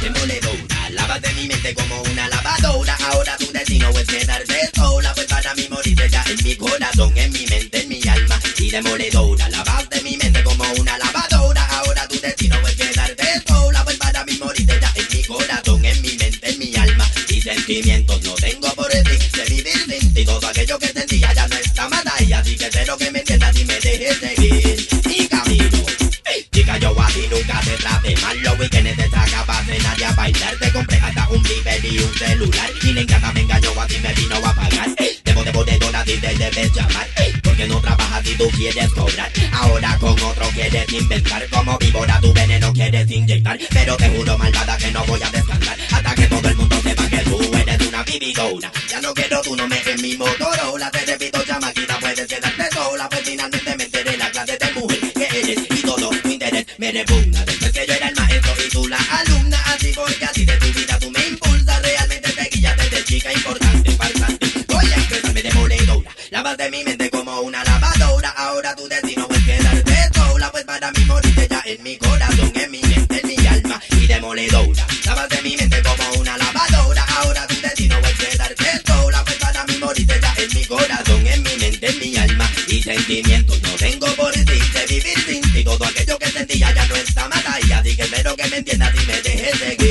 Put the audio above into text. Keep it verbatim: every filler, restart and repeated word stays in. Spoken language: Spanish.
demoledora. Lavas de mi mente como una lavadora. Ahora tu destino es quedarte sola, pues para mí morirte ya en mi corazón, en mi mente, en mi alma y demoledora. Lavas de mi mente como una lavadora. Ahora tu destino es quedarte sola, pues para mí morirte ya en mi corazón, en mi mente, en mi alma y sentimientos no tengo por ti. De vivir sin ti, todo aquello que sentía ya no está más ahí. Así que espero que me entiendas y me dejes seguir mi camino. Chica, yo a ti nunca te traté mal. Los weekends te sacabas de nadie a bailar. Te compré hasta un viver y un celular. Y le encanta me engañó, a ti me vino a pagar. Debo de bodegona, a ti te debes llamar. Porque no trabajas y tú quieres cobrar. Ahora con otro quieres inventar. Como víbora tu veneno quieres inyectar. Pero te juro, malvada, que no voy a descansar hasta que todo el mundo sepa que tú eres una vividora. Ya no quiero tu nombre en mi Motorola. Te repito, chamaquita, puedes quedarte sola. Pues finalmente me enteré la clase de mujer que eres y todo tu interés me repugna. Después que yo era el maestro y tú la alumna. Así porque así de tu vida tú me impulsas. Realmente te guías desde chica importante, farsante. Voy a expresarme demoledora. Lavas de mi mente como una lavadora. Ahora tu destino es quedarte sola. Pues para mí morirte ya en mi corazón, en mi mente, en mi alma y demoledora. Lavas de mi mente como una lavadora. Ahora tu destino es quedarte sola. Pues para mí morirte ya en mi corazón, en mi mente, en mi alma y sentimientos no tengo por ti. De vivir sin ti, todo aquello que sentía ya no está más ahí. Así que espero que me entiendas y me dejes seguir